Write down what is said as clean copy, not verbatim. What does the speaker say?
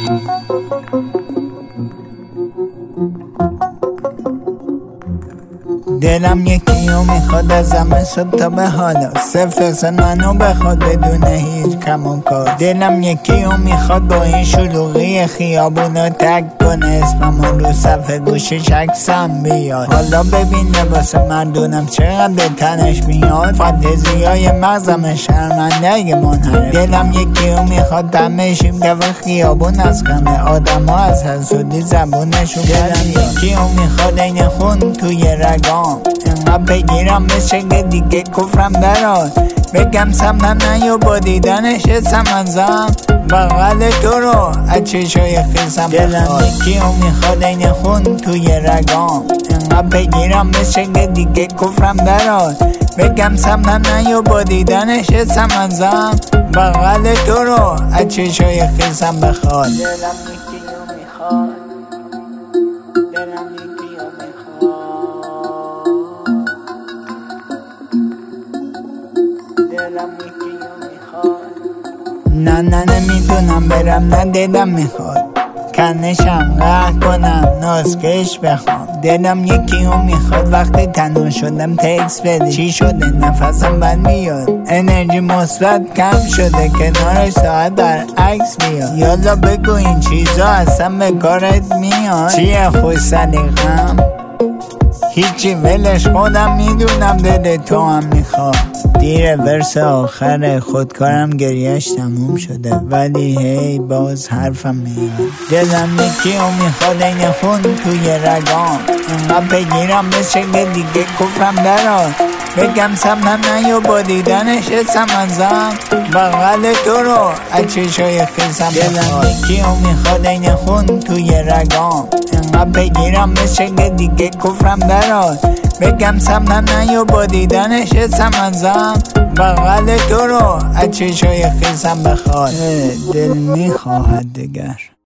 دلم یکی رو میخواد ازم صبح تا به حالا، صفر منو بخواد بدون هیچ کم و کار. دلم یکی رو میخواد با این شلوغی خیابونو تک کنه، اسممو رو صفحه گوشش عکسم بیاد. حالا ببین لباس مردونم چقدر به تنش میاد، فانتزیای مغزم شرمنده منحرف. دلم یکی رو میخواد دمشیم که خیابون از غمه آدم ها از حسودی زبونشو دلم یکی رو میخواد این خون توی رگام، انقدر بگیرم مثل که دیگه کفرم براد. بگم سمنم نیا با دیدنش اسم ازم، بغل تو رو از چشای خیسم دلم یکی رو میخواد این خون توی رگام، انقدر بگیرم مثل که دیگه کفرم براد. بگم سمنم نیا با دیدنش اسم ازم، بغل تو رو از چشای خیسم بخواد. دلم یکی رو میخواد، دلم یکی رو میخواد، دلم یکی رو میخواد. نه نمیدونم برم، نه دلم میخواد کنشم قهر کنم نازکش بخوام. دلم یکی رو میخواد وقتی تنها شدم تکس بدی. چی شده نفسم بند میاد، انرژی مثبت کم شده کنارش ساعت برعکس بیاد. یالا بگو این چیزا اصلا به کارت میاد؟ چیه خوش سلیقم؟ هیچی ولش، خودم میدونم دل تو هم میخواد. دیر ورس آخر خودکارم گریهش تموم شده، ولی هی باز حرفم میاد. دلم یکی رو میخواد این خون توی رگام، انقدر بگیرم مثل که دیگه کفرم براد. بگم سمنم نیا با دیدنش اسم ازم، بغل تو رو از چشای خیسم دلم یکی رو میخواد این خون توی رگام، انقدر بگیرم مثل که دیگه کفرم براد. بگم سمنم نیا با دیدنش اسم ازم، بغل تو رو از چشای خیسم بخواد. دل میخواهد دگر.